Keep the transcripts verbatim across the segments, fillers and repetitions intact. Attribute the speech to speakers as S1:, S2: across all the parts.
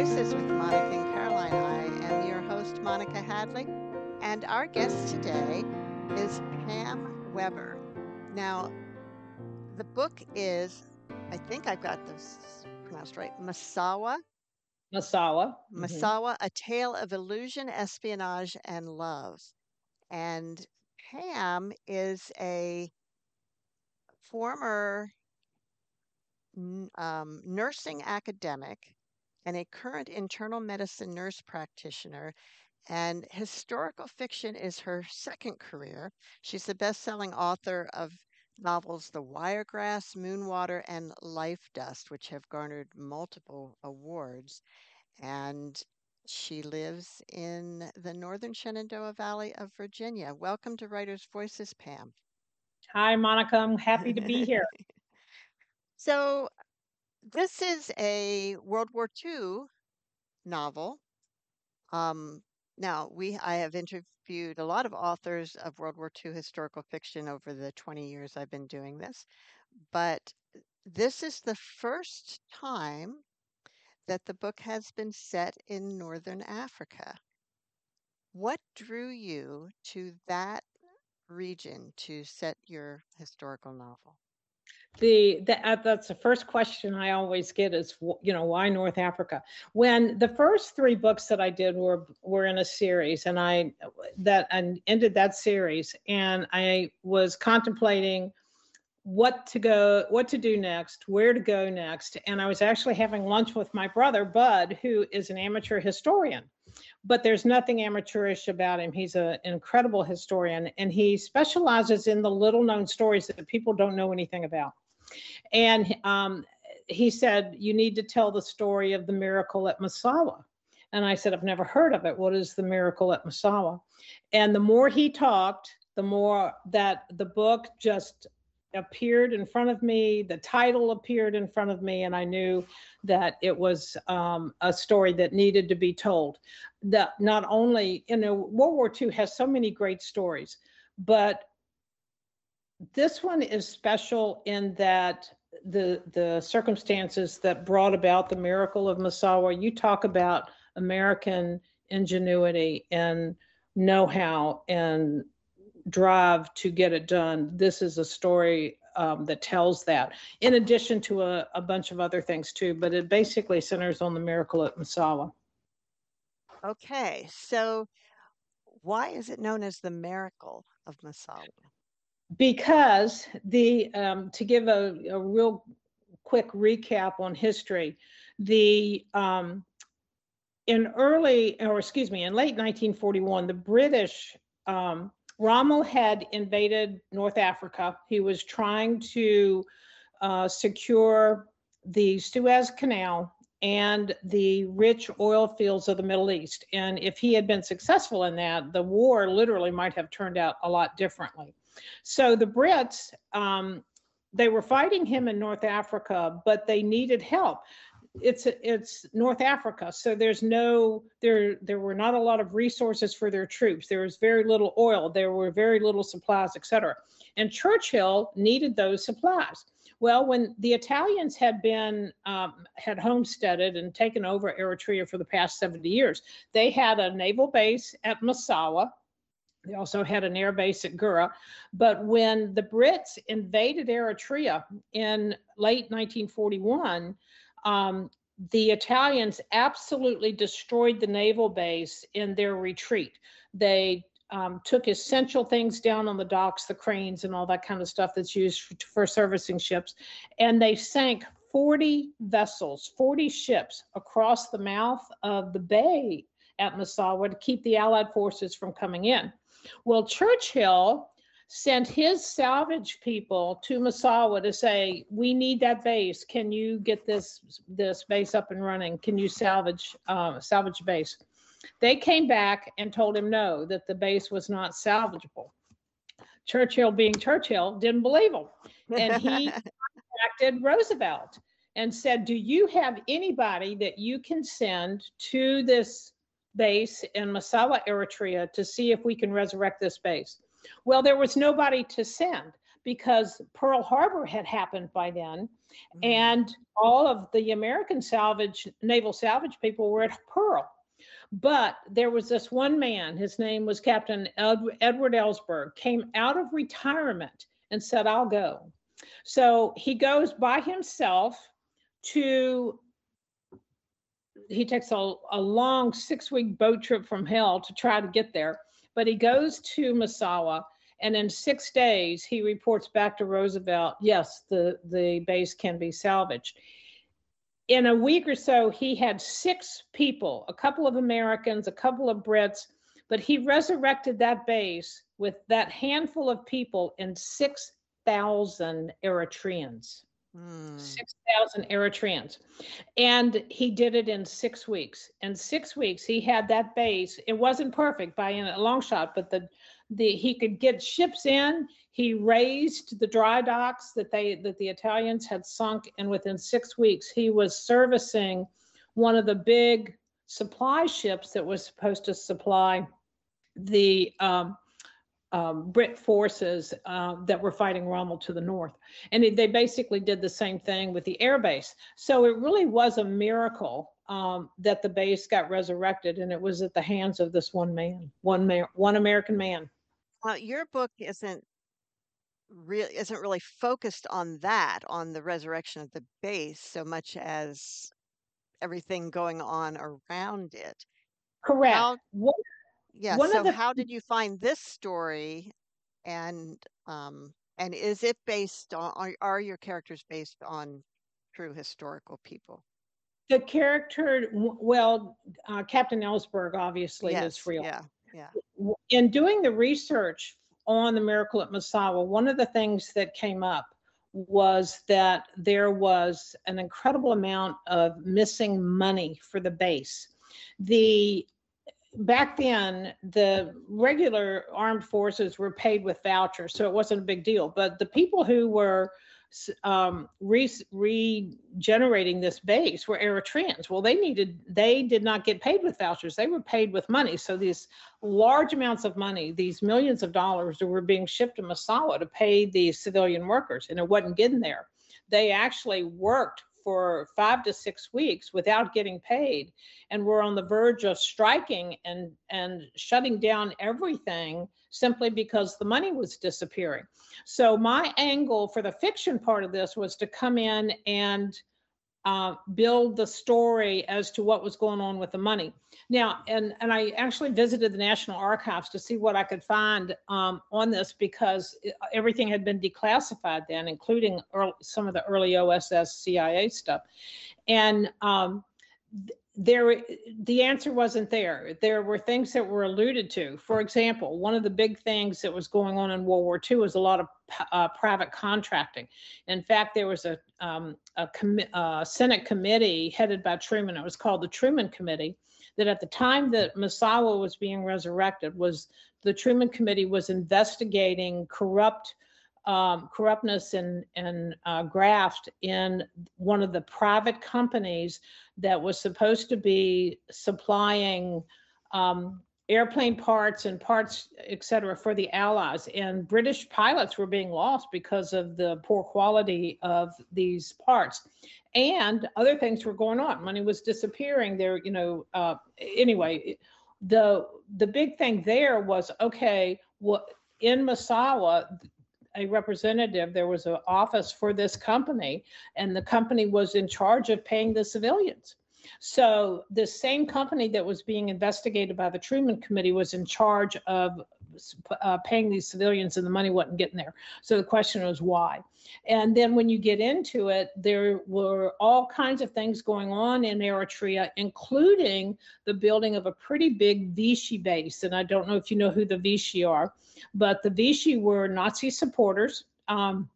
S1: Voices with Monica and Caroline. I am your host, Monica Hadley, and our guest today is Pam Weber. Now, the book is, I think I've got this pronounced right, Masawa.
S2: Masawa.
S1: Masawa, mm-hmm. A Tale of Illusion, Espionage, and Love. And Pam is a former um, nursing academic and a current internal medicine nurse practitioner, and historical fiction is her second career. She's the best-selling author of novels The Wiregrass, Moonwater, and Life Dust, which have garnered multiple awards. And she lives in the northern Shenandoah Valley of Virginia. Welcome to Writers' Voices, Pam.
S2: Hi, Monica. I'm happy to be here.
S1: So this is a World War Two novel. Um, now, we I have interviewed a lot of authors of World War Two historical fiction over the twenty years I've been doing this, but this is the first time that the book has been set in Northern Africa. What drew you to that region to set your historical novel?
S2: The, the uh, that's the first question I always get is, you know, why North Africa? When the first three books that I did were were in a series, and I that and ended that series, and I was contemplating what to go, what to do next, where to go next, and I was actually having lunch with my brother Bud, who is an amateur historian. But there's nothing amateurish about him. He's a, an incredible historian, and he specializes in the little known stories that people don't know anything about. And um, he said, you need to tell the story of the miracle at Masawa. And I said, I've never heard of it. What is the miracle at Masawa? And the more he talked, the more that the book just appeared in front of me, the title appeared in front of me, and I knew that it was um, a story that needed to be told. That not only, you know, World War Two has so many great stories, but this one is special in that the the circumstances that brought about the miracle of Masawa. You talk about American ingenuity and know-how and drive to get it done. This is a story um, that tells that, in addition to a, a bunch of other things too, but it basically centers on the miracle at Masawa.
S1: Okay, so why is it known as the miracle of Masawa?
S2: Because the um, to give a, a real quick recap on history, the um, in early, or excuse me, in late nineteen forty-one, the British um, Rommel had invaded North Africa. He was trying to uh, secure the Suez Canal and the rich oil fields of the Middle East. And if he had been successful in that, the war literally might have turned out a lot differently. So the Brits, um, they were fighting him in North Africa, but they needed help. It's it's North Africa, so there's no there there were not a lot of resources for their troops. There was very little oil. There were very little supplies, et cetera. And Churchill needed those supplies. Well, when the Italians had been um, had homesteaded and taken over Eritrea for the past seventy years, they had a naval base at Masawa. They also had an air base at Gura. But when the Brits invaded Eritrea in late nineteen forty-one, um, the Italians absolutely destroyed the naval base in their retreat. They um, took essential things down on the docks, the cranes and all that kind of stuff that's used for, for servicing ships. And they sank forty vessels, forty ships across the mouth of the bay at Masawa to keep the Allied forces from coming in. Well, Churchill sent his salvage people to Masawa to say, we need that base. Can you get this this base up and running? Can you salvage uh, salvage base? They came back and told him no, that the base was not salvageable. Churchill, being Churchill, didn't believe him. And he contacted Roosevelt and said, do you have anybody that you can send to this base in Masawa, Eritrea, to see if we can resurrect this base? Well, there was nobody to send, because Pearl Harbor had happened by then,
S1: Mm.
S2: and all of the American salvage, naval salvage people were at Pearl. But there was this one man, his name was Captain Ed- Edward Ellsberg, came out of retirement and said, I'll go. So he goes by himself to, he takes a, a long six week boat trip from hell to try to get there. But he goes to Massawa, and in six days, he reports back to Roosevelt, yes, the, the base can be salvaged. In a week or so, he had six people, a couple of Americans, a couple of Brits, but he resurrected that base with that handful of people and six thousand Eritreans.
S1: Mm.
S2: six thousand Eritreans. And he did it in six weeks. In six weeks, he had that base. It wasn't perfect by a long shot, but the the he could get ships in. He raised the dry docks that they that the Italians had sunk, and within six weeks, he was servicing one of the big supply ships that was supposed to supply the um, um, Brit forces uh, that were fighting Rommel to the north. And it, they basically did the same thing with the air base. So it really was a miracle um, that the base got resurrected, and it was at the hands of this one man, one man, one American man.
S1: Well, your book isn't really isn't really focused on that, on the resurrection of the base, so much as everything going on around it.
S2: Correct.
S1: How,
S2: One,
S1: yeah,
S2: one
S1: so
S2: of the
S1: how did you find this story, and um and is it based on, are, are your characters based on true historical people?
S2: the character, well, uh, Captain Ellsberg obviously is
S1: Yes,
S2: real.
S1: yeah, yeah.
S2: In doing the research on the miracle at Massawa, one of the things that came up was that there was an incredible amount of missing money for the base. The back then, the regular armed forces were paid with vouchers, so it wasn't a big deal. But the people who were um, re- regenerating this base were Eritreans. Well, they needed, they did not get paid with vouchers. They were paid with money. So these large amounts of money, these millions of dollars were being shipped to Massawa to pay the civilian workers, and it wasn't getting there. They actually worked for five to six weeks without getting paid, and were on the verge of striking and and shutting down everything simply because the money was disappearing. So my angle for the fiction part of this was to come in and uh, build the story as to what was going on with the money. Now, and, and I actually visited the National Archives to see what I could find um, on this, because everything had been declassified then, including early, some of the early O S S C I A stuff. And um, there, the answer wasn't there. There were things that were alluded to. For example, one of the big things that was going on in World War Two was a lot of uh, private contracting. In fact, there was a, um, a com- uh, Senate committee headed by Truman. It was called the Truman Committee. That at the time that Massawa was being resurrected, was the Truman Committee was investigating corrupt um, corruptness and, and uh, graft in one of the private companies that was supposed to be supplying um, airplane parts and parts, et cetera, for the Allies. And British pilots were being lost because of the poor quality of these parts. And other things were going on. Money was disappearing there, you know. Uh, anyway, the the big thing there was, okay, what in Massawa, a representative, there was an office for this company, and the company was in charge of paying the civilians. So the same company that was being investigated by the Truman Committee was in charge of uh, paying these civilians, and the money wasn't getting there. So the question was why. And then when you get into it, there were all kinds of things going on in Eritrea, including the building of a pretty big Vichy base. And I don't know if you know who the Vichy are, but the Vichy were Nazi supporters um,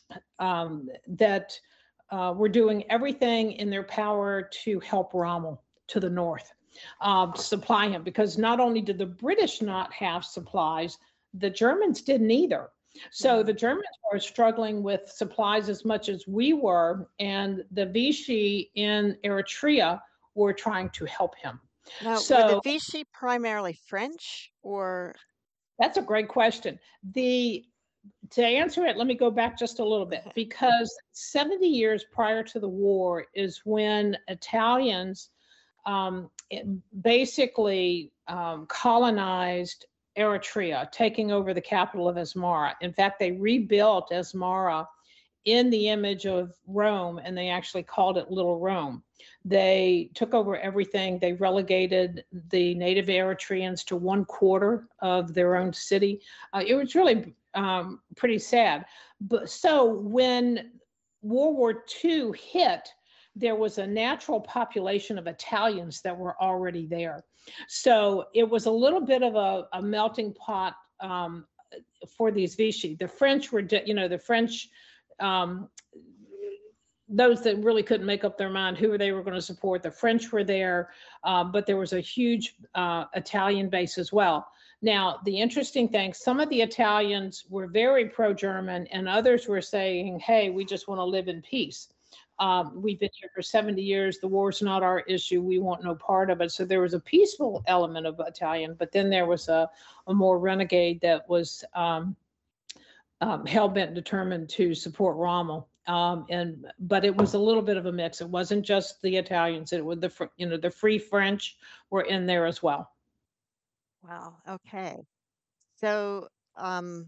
S2: um, that uh, were doing everything in their power to help Rommel to the north, uh, supply him, because not only did the British not have supplies, the Germans didn't either. So the Germans were struggling with supplies as much as we were, and the Vichy in Eritrea were trying to help him.
S1: Now,
S2: so,
S1: were the Vichy primarily French, or?
S2: That's a great question. The to answer it, let me go back just a little bit, because seventy years prior to the war is when Italians um, it basically um, colonized Eritrea, taking over the capital of Asmara. In fact, they rebuilt Asmara in the image of Rome, and they actually called it Little Rome. They took over everything. They relegated the native Eritreans to one quarter of their own city. Uh, it was really um, pretty sad. But so when World War Two hit, there was a natural population of Italians that were already there. So it was a little bit of a, a melting pot um, for these Vichy. The French were, you know, the French, um, those that really couldn't make up their mind who they were going to support. The French were there, uh, but there was a huge uh, Italian base as well. Now, the interesting thing, some of the Italians were very pro-German, and others were saying, hey, we just want to live in peace. Um, we've been here for seventy years. The war's not our issue. We want no part of it. So there was a peaceful element of Italian, but then there was a, a more renegade that was um, um, hell-bent, determined to support Rommel. Um, and but it was a little bit of a mix. It wasn't just the Italians. It was the you know the Free French were in there as well.
S1: Wow. Okay. So, um,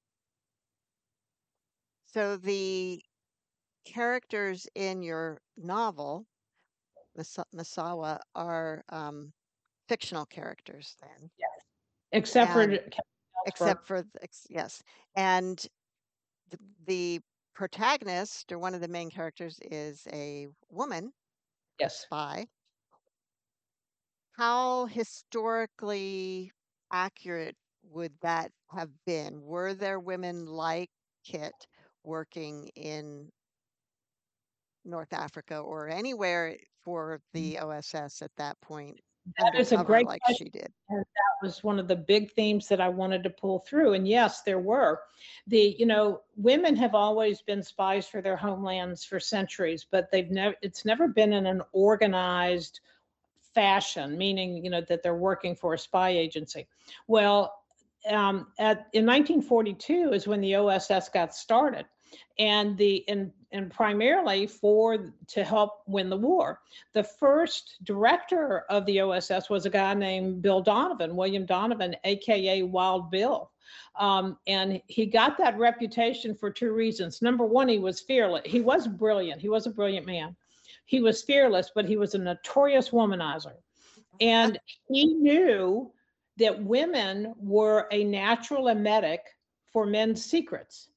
S1: so the characters in your novel, Mas- Masawa, are um, fictional characters then,
S2: Except for
S1: and
S2: Captain Ellsberg.
S1: except for the, ex- yes, and the, the protagonist or one of the main characters is a woman
S2: Yes.
S1: spy. How historically accurate would that have been? Were there women like Kit working in North Africa or anywhere for the O S S at that point,
S2: That is a
S1: undercover
S2: great
S1: like
S2: question.
S1: she did?
S2: And that was one of the big themes that I wanted to pull through. And yes, there were. The, you know, women have always been spies for their homelands for centuries, but they've never, it's never been in an organized fashion, meaning, you know, that they're working for a spy agency. Well, um, at, in nineteen forty-two is when the O S S got started, and the and and primarily for to help win the war. The first director of the O S S was a guy named Bill Donovan, William Donovan, aka Wild Bill. Um, and he got that reputation for two reasons. Number one, he was fearless. He was brilliant. He was a brilliant man. He was fearless, but he was a notorious womanizer. And he knew that women were a natural emetic for men's secrets.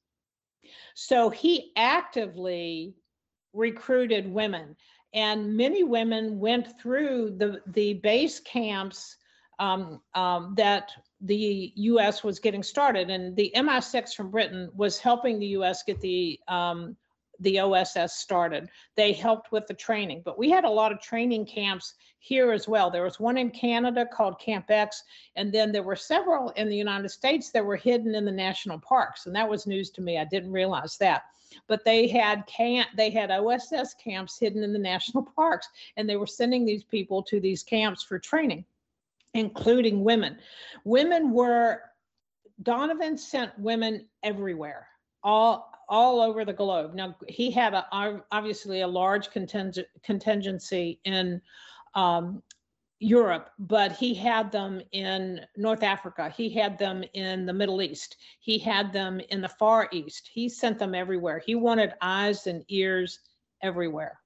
S2: So he actively recruited women, and many women went through the, the base camps um, um, that the U S was getting started. And the M I six from Britain was helping the U S get the um, the O S S started. They helped with the training, but we had a lot of training camps here as well. There was one in Canada called Camp X, and then there were several in the United States that were hidden in the national parks, and that was news to me. I didn't realize that. But they had camp, they had O S S camps hidden in the national parks, and they were sending these people to these camps for training, including women. Women were, Donovan sent women everywhere, all all over the globe. Now, he had a, obviously a large contingent, contingency in um, Europe, but he had them in North Africa. He had them in the Middle East. He had them in the Far East. He sent them everywhere. He wanted eyes and ears everywhere.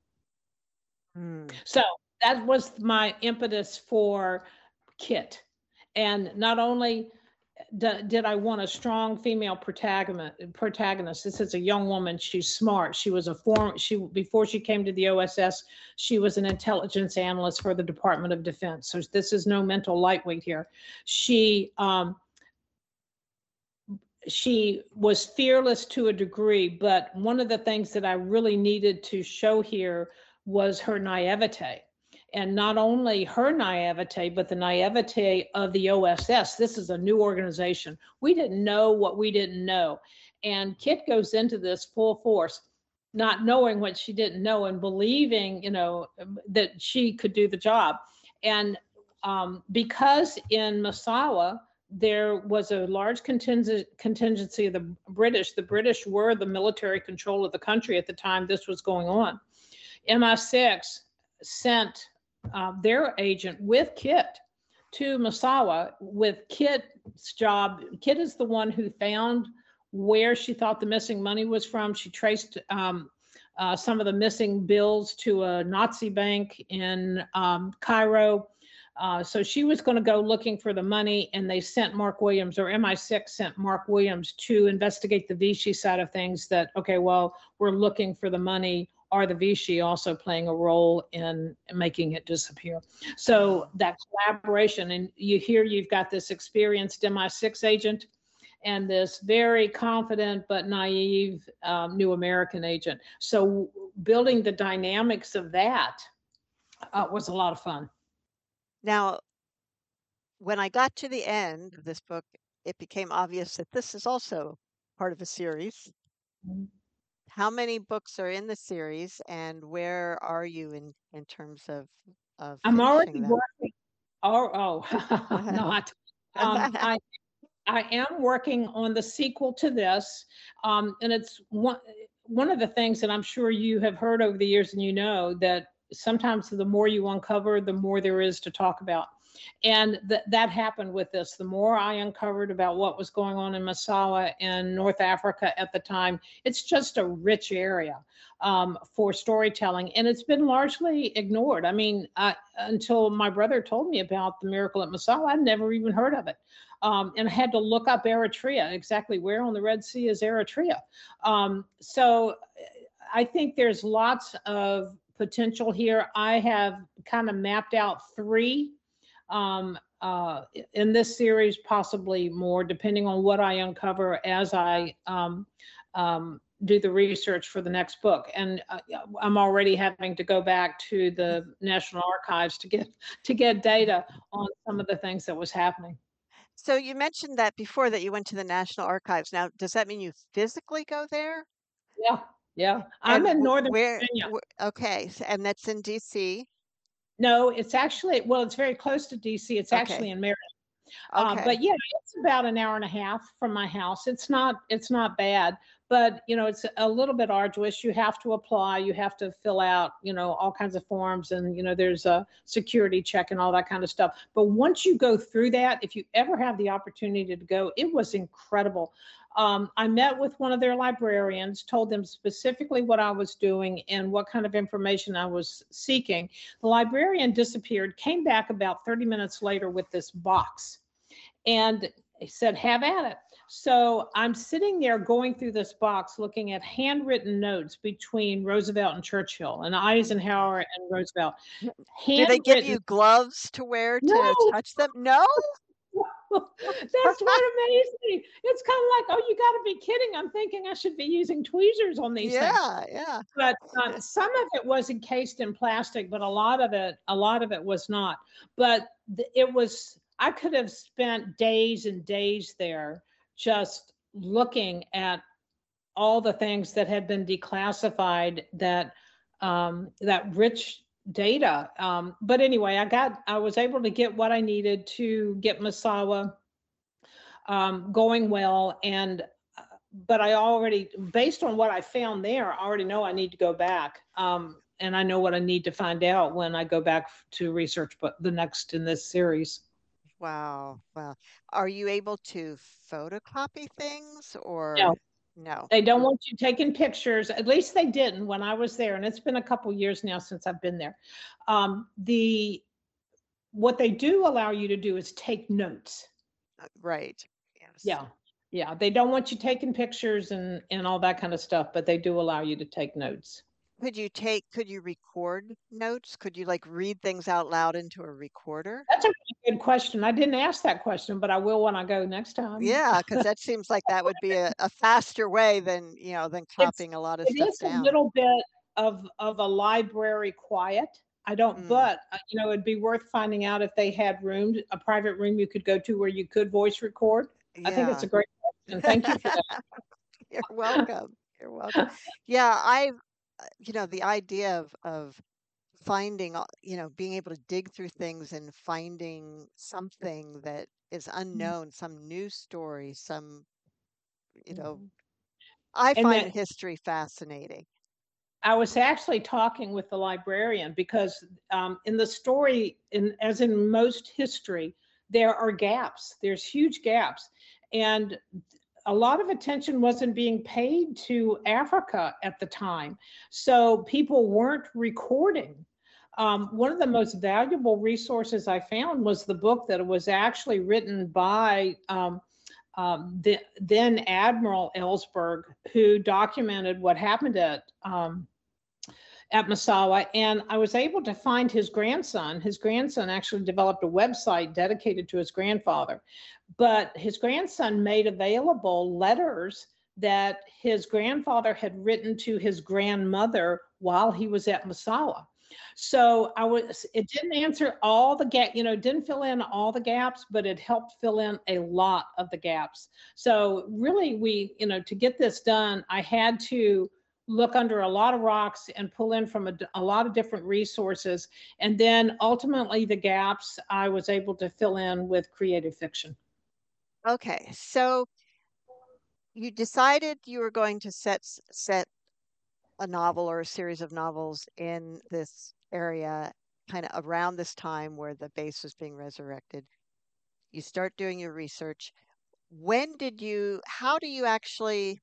S2: Hmm. So that was my impetus for Kit. And not only did I want a strong female protagonist, protagonist. This is a young woman. She's smart. She was a form. She before she came to the O S S, she was an intelligence analyst for the Department of Defense. So this is no mental lightweight here. She um, she was fearless to a degree, but one of the things that I really needed to show here was her naivete. And not only her naivete, but the naivete of the O S S. This is a new organization. We didn't know what we didn't know. And Kit goes into this full force, not knowing what she didn't know and believing, you know, that she could do the job. And um, because in Massawa, there was a large contingent contingency of the British. The British were the military control of the country at the time this was going on. M I six sent uh, their agent with Kit to Massawa with Kit's job. Kit is the one who found where she thought the missing money was from. She traced um, uh, some of the missing bills to a Nazi bank in um, Cairo. Uh, so she was going to go looking for the money, and they sent Mark Williams, or M I six sent Mark Williams to investigate the Vichy side of things. That, okay, well, we're looking for the money. Are the Vichy also playing a role in making it disappear? So that collaboration, and you hear you've got this experienced M I six agent and this very confident but naive um, new American agent. So building the dynamics of that uh, was a lot of fun.
S1: Now, when I got to the end of this book, it became obvious that this is also part of a series.
S2: Mm-hmm.
S1: How many books are in the series, and where are you in in terms of of
S2: I'm already
S1: finishing them?
S2: working. Oh, oh, not. Um, I I am working on the sequel to this, um, and it's one one of the things that I'm sure you have heard over the years, and you know that sometimes the more you uncover, the more there is to talk about. And th- that happened with this. The more I uncovered about what was going on in Massawa in North Africa at the time, it's just a rich area um, for storytelling. And it's been largely ignored. I mean, I, until my brother told me about the miracle at Massawa, I'd never even heard of it. Um, and I had to look up Eritrea, exactly where on the Red Sea is Eritrea. Um, so I think there's lots of potential here. I have kind of mapped out three um, uh, in this series, possibly more, depending on what I uncover as I um, um, do the research for the next book. And uh, I'm already having to go back to the National Archives to get to get data on some of the things that was happening.
S1: So you mentioned that before, that you went to the National Archives. Now, does that mean you physically go there?
S2: Yeah, yeah. I'm
S1: And
S2: in
S1: wh-
S2: Northern
S1: where,
S2: Virginia.
S1: wh- okay, so, and that's in D C.
S2: No, it's actually, well, it's very close to D C. It's actually
S1: Okay.
S2: in Maryland. Uh,
S1: Okay.
S2: but yeah, it's about an hour and a half from my house. It's not, it's not bad, but you know, it's a little bit arduous. You have to apply, you have to fill out, you know, all kinds of forms, and you know, there's a security check and all that kind of stuff. But once you go through that, if you ever have the opportunity to go, it was incredible. Um, I met with one of their librarians, told them specifically what I was doing and what kind of information I was seeking. The librarian disappeared, came back about thirty minutes later with this box, and he said, have at it. So I'm sitting there going through this box, looking at handwritten notes between Roosevelt and Churchill, and Eisenhower and Roosevelt.
S1: Do they give you
S2: Handwritten.
S1: gloves to wear to
S2: No.
S1: touch them? No?
S2: That's what amazed me. It's kind of like, oh, you got to be kidding. I'm thinking I should be using tweezers on these things.
S1: Yeah, yeah.
S2: But uh, some of it was encased in plastic, but a lot of it, a lot of it was not. But th- it was, I could have spent days and days there just looking at all the things that had been declassified, that um, that rich data. Um, but anyway, I got, I was able to get what I needed to get Massawa um, going well. And, uh, but I already, based on what I found there, I already know I need to go back. Um, and I know what I need to find out when I go back to research, but the next in this series.
S1: Wow, wow. Are you able to photocopy things or
S2: No,
S1: no?
S2: they don't want you taking pictures. At least they didn't when I was there, and it's been a couple years now since I've been there. Um, the what they do allow you to do is take notes.
S1: Uh, Right. Yes.
S2: Yeah, yeah. They don't want you taking pictures and and all that kind of stuff, but they do allow you to take notes.
S1: Could you take, could you record notes? Could you like read things out loud into a recorder?
S2: That's a really good question. I didn't ask that question, but I will when I go next time.
S1: Yeah, because that seems like that would be a, a faster way than, you know, than
S2: It's
S1: copying a lot of
S2: it
S1: stuff
S2: is a
S1: down.
S2: little bit of of a library quiet. I don't,
S1: Mm,
S2: but uh, you know, it'd be worth finding out if they had rooms, a private room you could go to where you could voice record. I think it's
S1: yeah.
S2: a great question. Thank you for
S1: You're welcome. You're welcome. Yeah, I, uh, you know, the idea of of finding, all- you know, being able to dig through things and finding something that is
S2: Mm,
S1: unknown, some new story, some, you know,
S2: mhm.
S1: I
S2: And
S1: find
S2: that
S1: history fascinating.
S2: I was actually talking with the librarian because um, in the story, in as in most history, there are gaps. There's huge gaps, and a lot of attention wasn't being paid to Africa at the time. So people weren't recording. Um, one of the most valuable resources I found was the book that was actually written by um, um, the then Admiral Ellsberg, who documented what happened at um, at Masawa. And I was able to find his grandson. His grandson actually developed a website dedicated to his grandfather. But his grandson made available letters that his grandfather had written to his grandmother while he was at Masawa. So I was, it didn't answer all the gap, you know, didn't fill in all the gaps, but it helped fill in a lot of the gaps. So really, we, you know, to get this done, I had to look under a lot of rocks and pull in from a, a lot of different resources. And then ultimately, the gaps I was able to fill in with creative fiction.
S1: Okay, so you decided you were going to set s- set a novel or a series of novels in this area, kind of around this time where the base was being resurrected. You start doing your research. When did you, how do you actually,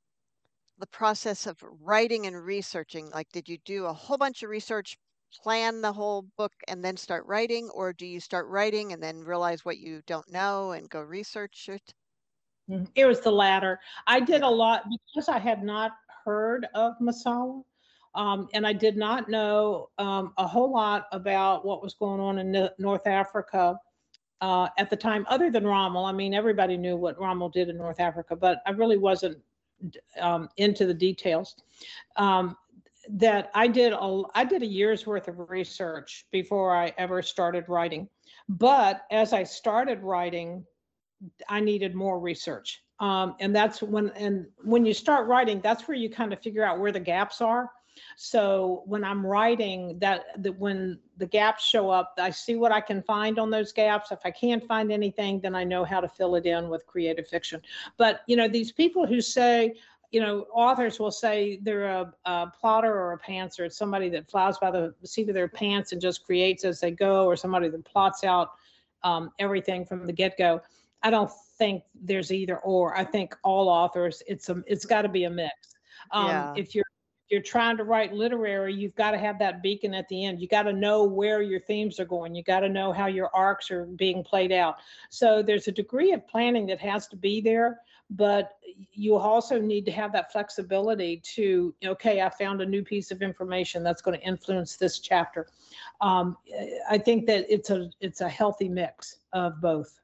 S1: the process of writing and researching, like, did you do a whole bunch of research, plan the whole book, and then start writing, or do you start writing and then realize what you don't know and go research it?
S2: Mhm. It was the latter. I did a
S1: Yeah.
S2: lot because I had not heard of Masala. Um, and I did not know um, a whole lot about what was going on in N- North Africa uh, at the time, other than Rommel. I mean, everybody knew what Rommel did in North Africa, but I really wasn't um, into the details. Um, that I did a I did a year's worth of research before I ever started writing. But as I started writing, I needed more research. Um, and that's when, and when you start writing, that's where you kind of figure out where the gaps are. So when I'm writing that, that when the gaps show up, I see what I can find on those gaps. If I can't find anything, then I know how to fill it in with creative fiction. But, you know, these people who say, you know, authors will say they're a, a plotter or a pantser. It's somebody that flies by the seat of their pants and just creates as they go, or somebody that plots out um, everything from the get-go. I don't think there's either or. I think all authors, it's a, it's got to be a mix. Um,
S1: Yeah.
S2: if you're if you're trying to write literary, you've got to have that beacon at the end. You got to know where your themes are going. You got to know how your arcs are being played out. So there's a degree of planning that has to be there, but you also need to have that flexibility to, okay, I found a new piece of information that's going to influence this chapter. Um, I think that it's a it's a healthy mix of both.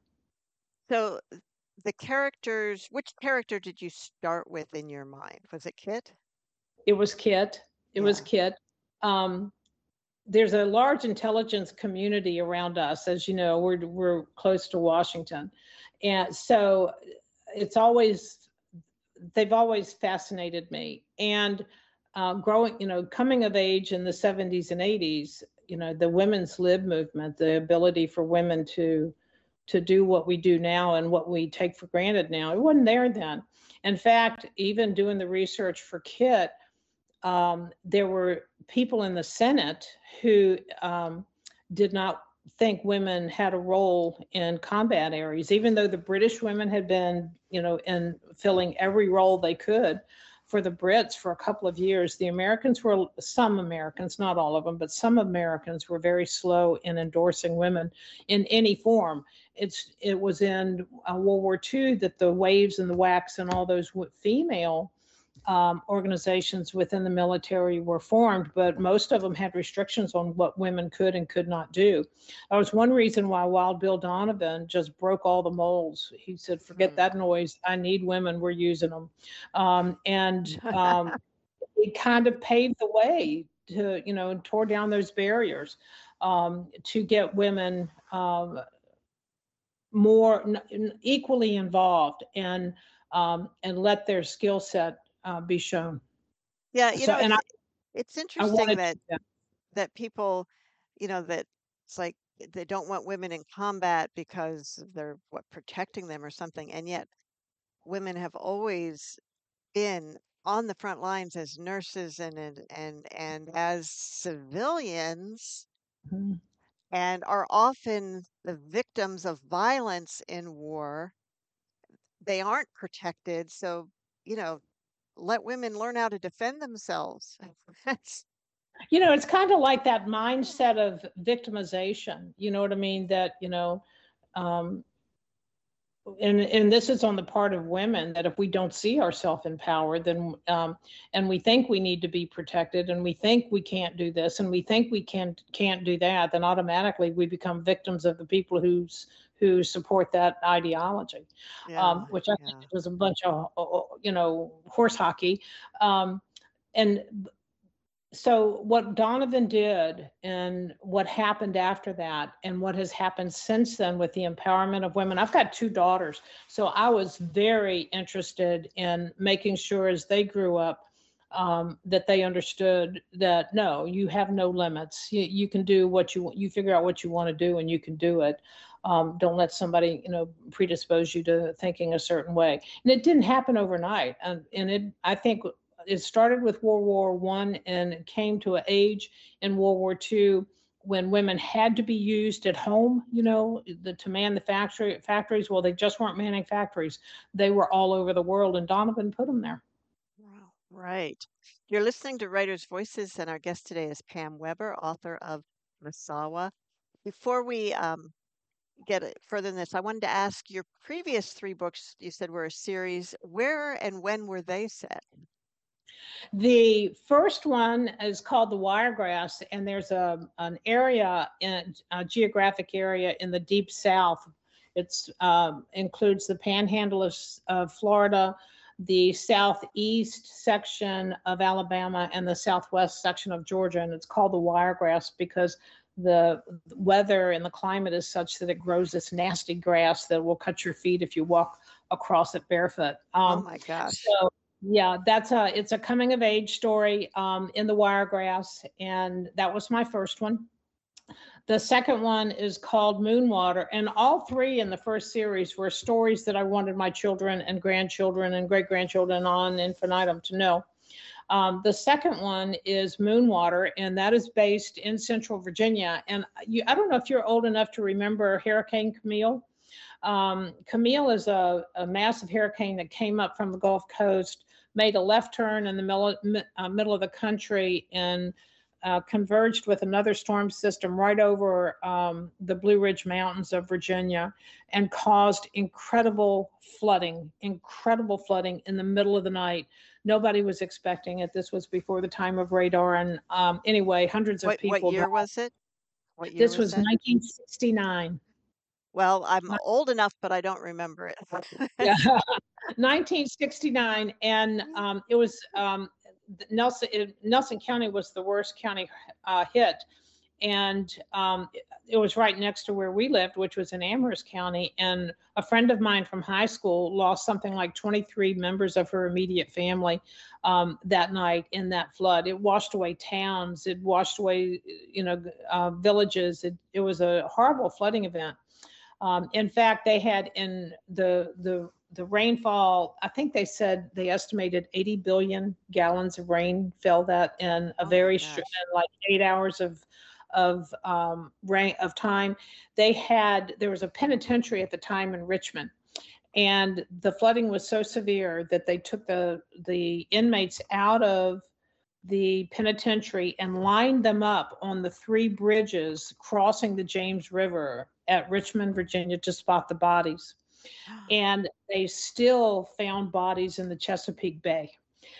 S1: So the characters, which character did you start with in your mind? Was it Kit?
S2: It was Kit. It was
S1: Yeah.
S2: Kit. Um, there's a large intelligence community around us, as you know. We're we're close to Washington, and so it's always they've always fascinated me. And uh, growing, you know, coming of age in the seventies and eighties, you know, the women's lib movement, the ability for women to to do what we do now and what we take for granted now, it wasn't there then. In fact, even doing the research for Kit, um, there were people in the Senate who um, did not think women had a role in combat areas, even though the British women had been, you know, in filling every role they could for the Brits for a couple of years. The Americans were, some Americans, not all of them, but some Americans were very slow in endorsing women in any form. It's it was in uh, World War Two that the waves and the WACs and all those female um, organizations within the military were formed, but most of them had restrictions on what women could and could not do. That was one reason why Wild Bill Donovan just broke all the molds. He said, "Forget
S1: Hmm.
S2: that noise. I need women. We're using them," um, and um, it kind of paved the way to, you know, tore down those barriers um, to get women um, more equally involved and um, and let their skill set uh, be shown.
S1: Yeah, you
S2: So,
S1: know,
S2: and I,
S1: it's it's
S2: I
S1: interesting
S2: wanted
S1: that
S2: to, yeah.
S1: that people, you know, that it's like they don't want women in combat because they're what protecting them or something, and yet women have always been on the front lines as nurses and and and, and as civilians
S2: Mhm.
S1: and are often the victims of violence in war. They aren't protected, so, you know, let women learn how to defend themselves. That's
S2: You know, it's kind of like that mindset of victimization. You know what I mean? That, you know, um, and and this is on the part of women, that if we don't see ourselves empowered, then um, and we think we need to be protected, and we think we can't do this, and we think we can can't do that, then automatically we become victims of the people who's who support that ideology, um,
S1: yeah,
S2: which I think
S1: yeah.
S2: is a bunch of uh, uh, you know horse hockey. Um, and so what Donovan did and what happened after that and what has happened since then with the empowerment of women. I've got two daughters, so I was very interested in making sure as they grew up, um, that they understood that no, you have no limits. You, you can do what you you figure out what you want to do, and you can do it. Um, don't let somebody, you know, predispose you to thinking a certain way. And it didn't happen overnight. And, and it, I think it started with World War One and it came to an age in World War Two when women had to be used at home, you know, the, to man the factory factories. Well, they just weren't manning factories; they were all over the world, and Donovan put them there.
S1: Wow. Right. You're listening to Writers' Voices, and our guest today is Pam Weber, author of Masawa. Before we um, get it further than this, I wanted to ask your previous three books you said were a series. Where and when were they set?
S2: The first one is called the Wiregrass, and there's a an area in a geographic area in the deep South. It's um, includes the Panhandle of, of Florida, the southeast section of Alabama, and the southwest section of Georgia, and it's called the Wiregrass because the weather and the climate is such that it grows this nasty grass that will cut your feet if you walk across it barefoot.
S1: Oh
S2: Um,
S1: my gosh.
S2: so yeah, that's a it's a coming of age story um, in the Wiregrass, and that was my first one. The second one is called Moonwater, and all three in the first series were stories that I wanted my children and grandchildren and great grandchildren on infinitum to know. Um, the second one is Moonwater, and that is based in Central Virginia. And you, I don't know if you're old enough to remember Hurricane Camille. Um, Camille is a, a massive hurricane that came up from the Gulf Coast, made a left turn in the middle, uh, middle of the country, and uh, converged with another storm system right over um, the Blue Ridge Mountains of Virginia and caused incredible flooding, incredible flooding in the middle of the night. Nobody was expecting it. This was before the time of radar. And um, anyway, hundreds of
S1: What what
S2: people died.
S1: year was it? What year
S2: This
S1: was
S2: was
S1: that?
S2: nineteen sixty-nine.
S1: Well, I'm old enough, but I don't remember it.
S2: Yeah, nineteen sixty-nine, and um, it was um, Nelson. It, Nelson County was the worst county uh, hit, and um, it, it was right next to where we lived, which was in Amherst County. And a friend of mine from high school lost something like twenty-three members of her immediate family um, that night in that flood. It washed away towns. It washed away, you know, uh, villages. It, it was a horrible flooding event. Um, in fact, they had in the the the rainfall. I think they said they estimated eighty billion gallons of rain fell that in a
S1: Oh my
S2: very short,
S1: gosh.
S2: like eight hours of of um, rain of time. They had there was a penitentiary at the time in Richmond, and the flooding was so severe that they took the the inmates out of the penitentiary and lined them up on the three bridges crossing the James River at Richmond, Virginia, to spot the bodies. And they still found bodies in the Chesapeake Bay.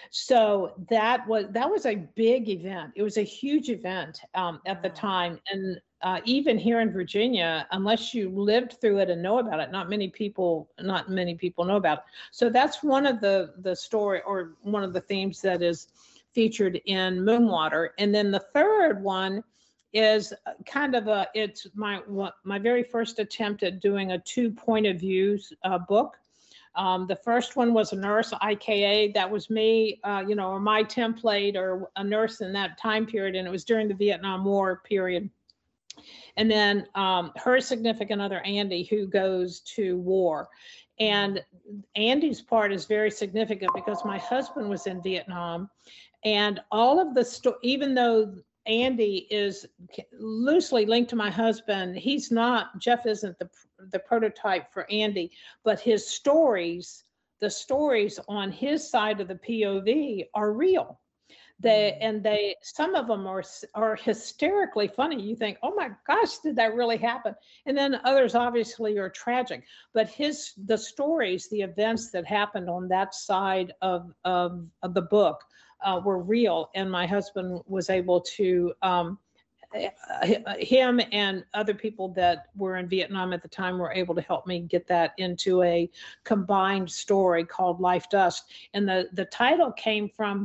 S2: So that was that was a big event. It was a huge event um, at the
S1: Wow.
S2: time, and uh, even here in Virginia, unless you lived through it and know about it, not many people not many people know about it. So that's one of the the story or one of the themes that is featured in Moonwater. And then the third one is kind of a it's my my very first attempt at doing a two point of views uh, book. Um, the first one was a nurse, I K A. That was me, uh, you know, or my template, or a nurse in that time period. And it was during the Vietnam War period. And then um, her significant other, Andy, who goes to war. And Andy's part is very significant because my husband was in Vietnam. And all of the sto- even though Andy is loosely linked to my husband, he's not, Jeff isn't the, the prototype for Andy, but his stories, the stories on his side of the P O V are real. They, and they, some of them are, are hysterically funny. You think, oh my gosh, did that really happen? And then others obviously are tragic, but his, the stories, the events that happened on that side of, of, of the book uh, were real. And my husband was able to, um, him and other people that were in Vietnam at the time were able to help me get that into a combined story called Life Dust. And the, the title came from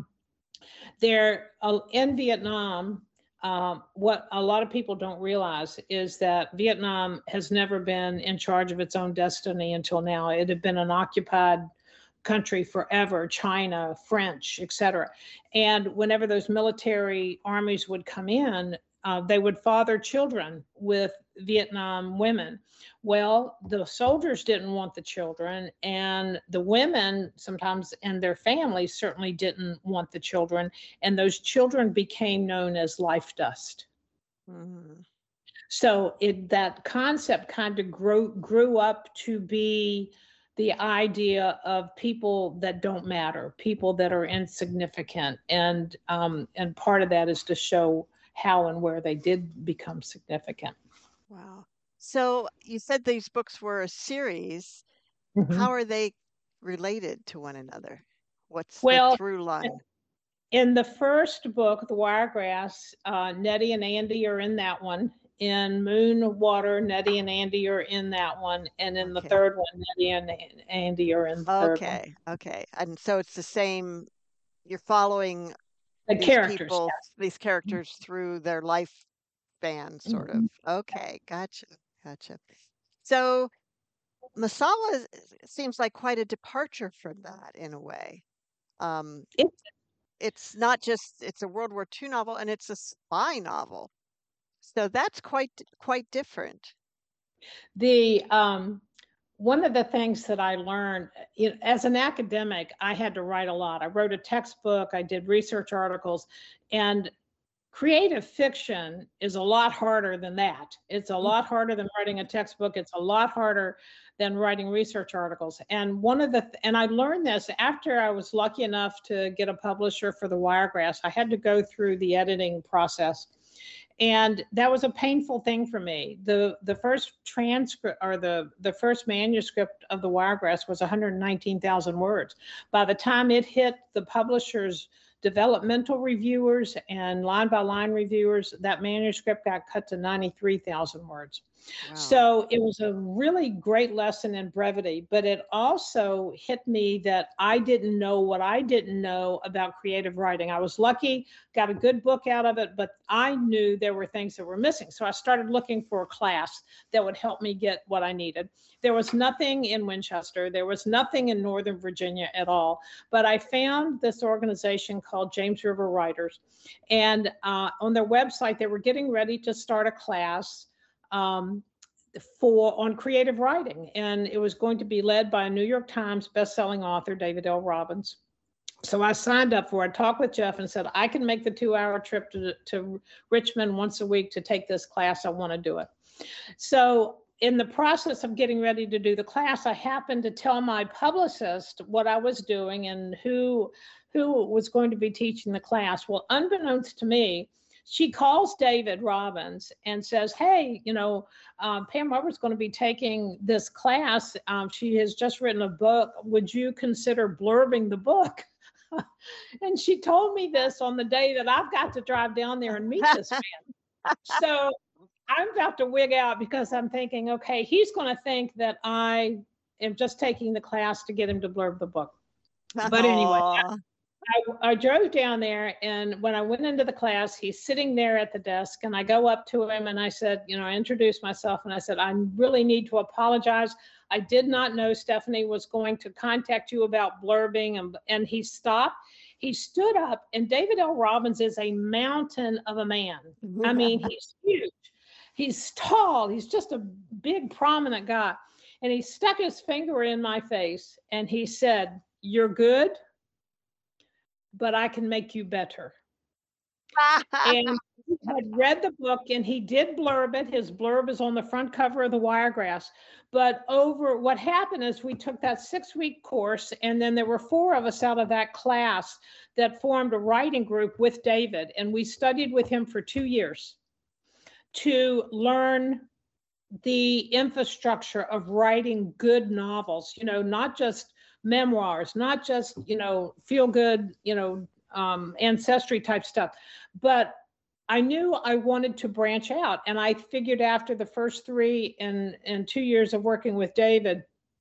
S2: there uh, in Vietnam. Um, what a lot of people don't realize is that Vietnam has never been in charge of its own destiny until now. It had been an occupied country forever, China, French, et cetera. And whenever those military armies would come in, uh, they would father children with Vietnam women. Well, the soldiers didn't want the children, and the women sometimes and their families certainly didn't want the children, and those children became known as life dust. Mm-hmm. So it, that concept kind of grew grew up to be the idea of people that don't matter, people that are insignificant, and um, and part of that is to show how and where they did become significant.
S1: Wow. So you said these books were a series. Mm-hmm. How are they related to one another? What's well, the through line?
S2: In the first book, The Wiregrass, uh, Nettie and Andy are in that one. In Moon Water, Nettie and Andy are in that one. And in okay. the third one, Nettie and Andy are in the
S1: okay.
S2: third one.
S1: Okay, okay. And so it's the same, you're following
S2: the
S1: these
S2: characters,
S1: people,
S2: yes.
S1: these characters mm-hmm. through their life span, sort mm-hmm. of. Okay, gotcha, gotcha. So Masala seems like quite a departure from that in a way. Um,
S2: it's,
S1: it's not just, it's a World War Two novel, and it's a spy novel. So that's quite, quite different.
S2: The, um, one of the things that I learned, you know, as an academic, I had to write a lot. I wrote a textbook, I did research articles, and creative fiction is a lot harder than that. It's a lot harder than writing a textbook. It's a lot harder than writing research articles. And one of the, th- and I learned this after I was lucky enough to get a publisher for The Wiregrass. I had to go through the editing process. And that was a painful thing for me. The the first transcript or the, the first manuscript of The Wiregrass was one hundred nineteen thousand words. By the time it hit the publisher's developmental reviewers and line by line reviewers, that manuscript got cut to ninety-three thousand words. Wow. So it was a really great lesson in brevity, but it also hit me that I didn't know what I didn't know about creative writing. I was lucky, got a good book out of it, but I knew there were things that were missing. So I started looking for a class that would help me get what I needed. There was nothing in Winchester. There was nothing in Northern Virginia at all. But I found this organization called James River Writers. And uh, on their website, they were getting ready to start a class um, for on creative writing. And it was going to be led by a New York Times bestselling author, David L. Robbins. So I signed up for it, talked with Jeff and said, I can make the two hour trip to, to Richmond once a week to take this class. I want to do it. So in the process of getting ready to do the class, I happened to tell my publicist what I was doing and who, who was going to be teaching the class. Well, unbeknownst to me, she calls David Robbins and says, hey, you know, um, Pam Roberts going to be taking this class. Um, she has just written a book. Would you consider blurbing the book? And she told me this on the day that I've got to drive down there and meet this man. So I'm about to wig out because I'm thinking, okay, he's going to think that I am just taking the class to get him to blurb the book. But anyway, I, I drove down there, and when I went into the class, he's sitting there at the desk, and I go up to him and I said, you know, I introduced myself and I said, I really need to apologize. I did not know Stephanie was going to contact you about blurbing. And, and he stopped. He stood up, and David L. Robbins is a mountain of a man. I mean, he's huge. He's tall. He's just a big, prominent guy. And he stuck his finger in my face and he said, "You're good, but I can make you better." And he had read the book, and he did blurb it. His blurb is on the front cover of the Wiregrass. But over what happened is we took that six-week course, and then there were four of us out of that class that formed a writing group with David, and we studied with him for two years to learn the infrastructure of writing good novels, you know, not just memoirs, not just, you know, feel good, you know, um, ancestry type stuff. But I knew I wanted to branch out. And I figured after the first three and, and two years of working with David,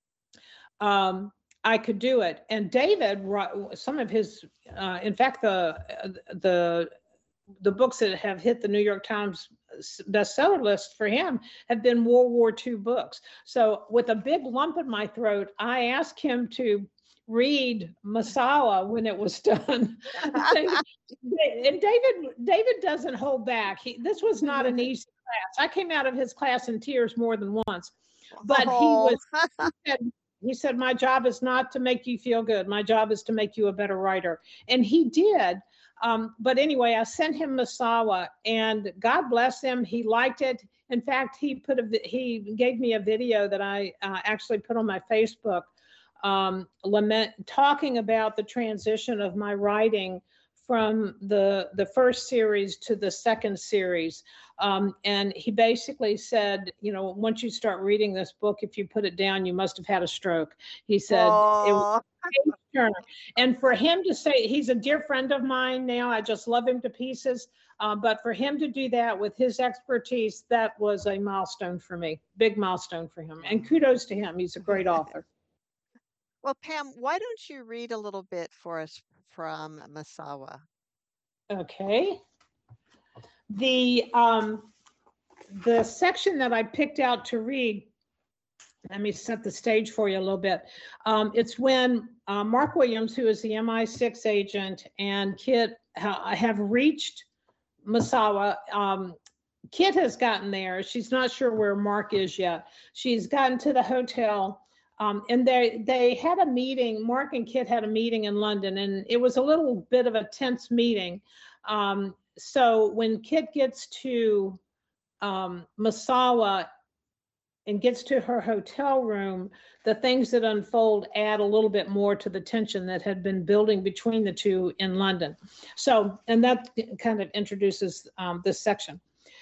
S2: um, I could do it. And David, some of his, uh, in fact, the, the, the books that have hit the New York Times bestseller list for him have been World War Two books. So with a big lump in my throat, I asked him to read Masawa when it was done. And David, David doesn't hold back. He, this was not an easy class. I came out of his class in tears more than once, but he was, he said, he said, my job is not to make you feel good. My job is to make you a better writer. And he did. Um, but anyway, I sent him Masawa, and God bless him. He liked it. In fact, he put a, he gave me a video that I uh, actually put on my Facebook, um, lament, talking about the transition of my writing from the the first series to the second series. Um, and he basically said, you know, once you start reading this book, if you put it down, you must have had a stroke. He said, it was Turner. And for him to say, he's a dear friend of mine now, I just love him to pieces. Uh, but for him to do that with his expertise, that was a milestone for me, big milestone for him. And kudos to him. He's a great author.
S1: Well, Pam, why don't you read a little bit for us from Masawa?
S2: Okay. The, um, the section that I picked out to read, let me set the stage for you a little bit. Um, it's when uh, Mark Williams, who is the M I six agent, and Kit ha have reached Masawa. Um, Kit has gotten there. She's not sure where Mark is yet. She's gotten to the hotel, um, and they they had a meeting. Mark and Kit had a meeting in London, and it was a little bit of a tense meeting. Um, so when Kit gets to um, Masawa and gets to her hotel room, the things that unfold add a little bit more to the tension that had been building between the two in London. So, and that kind of introduces um, this section.